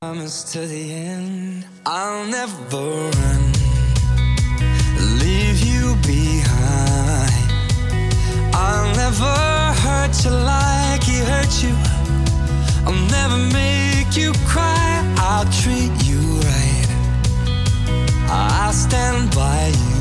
Promise to the end, I'll never run, leave you behind. I'll never hurt you like he hurt you. I'll never make you cry. I'll treat you right. I'll stand by you.